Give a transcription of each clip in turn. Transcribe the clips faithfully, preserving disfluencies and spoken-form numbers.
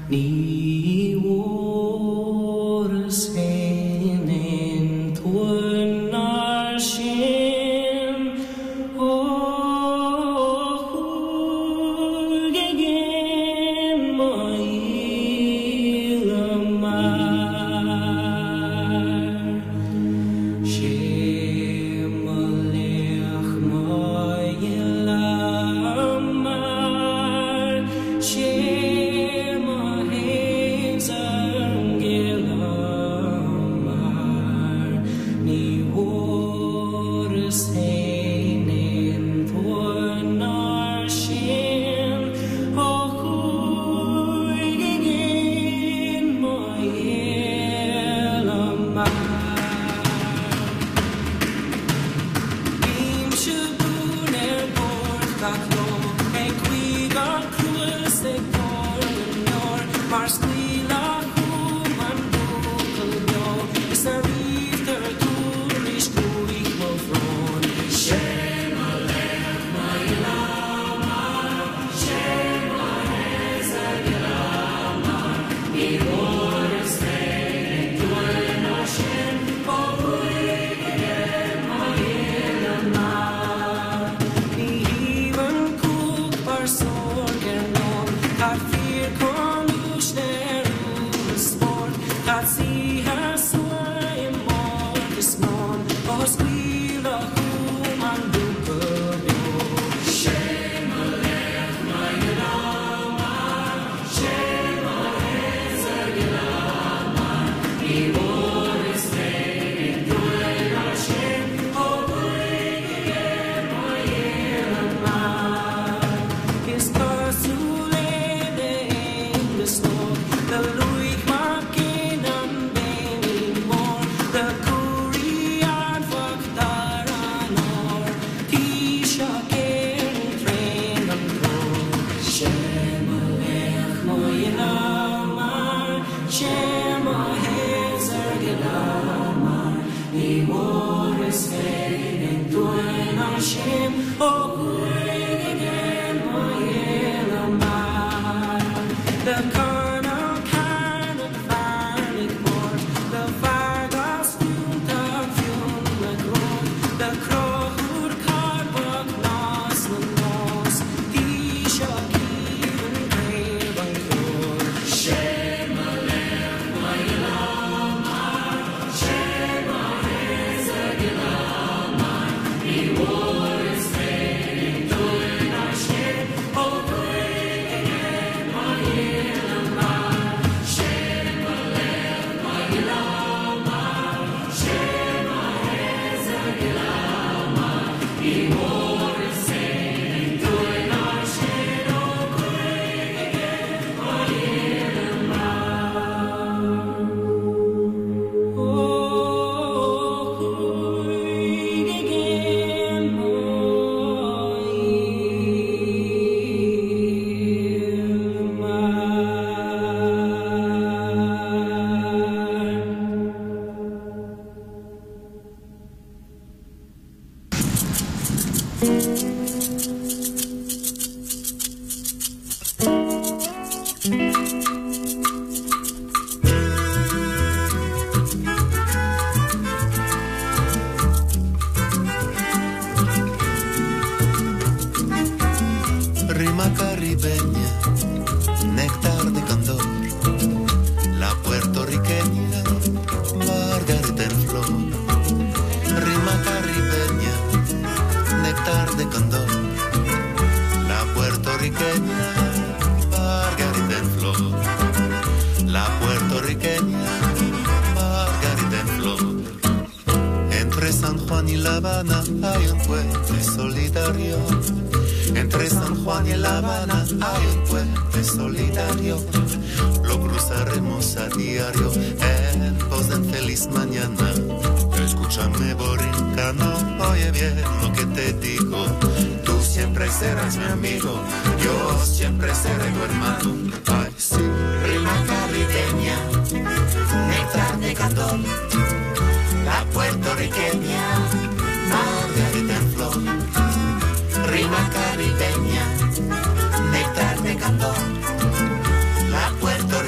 Rima caribeña, néctar de candor, la puertorriqueña.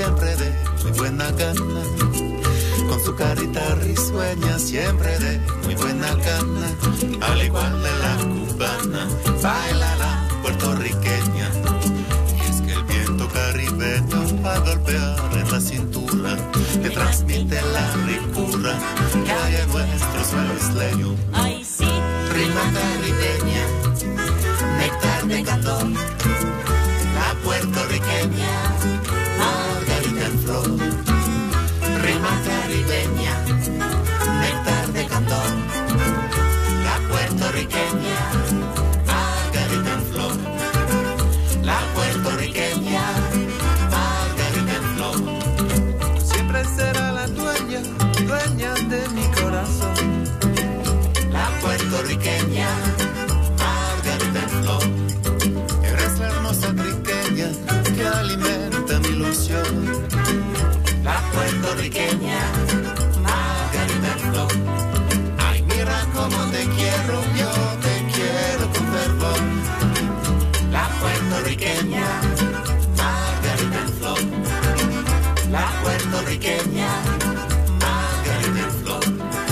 siempre de muy buena gana. Con su carita risueña siempre de muy buena gana. Al igual de la cubana, baila la puertorriqueña. Y es que el viento caribeño va a golpear en la cintura, le transmite la ricura que hay en nuestro suelo isleño. Ay, sí. Rima caribeña, néctar de candor, la puertorriqueña, margarita en flor. Rima caribeña, néctar de candor, la puertorriqueña, margarita en flor. La puertorriqueña, margarita en flor. Siempre será la dueña, dueña de mi corazón. La puertorriqueña, margarita en flor. Eres la hermosa triqueña que alimenta mi ilusión. La puertorriqueña, margarita en flor. Ay, mira cómo te quiero, yo te quiero con fervor. La puertorriqueña, margarita en flor. La puertorriqueña, margarita en flor.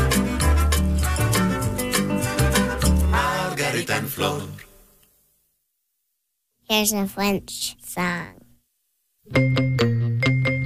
Margarita en flor. Here's a French song.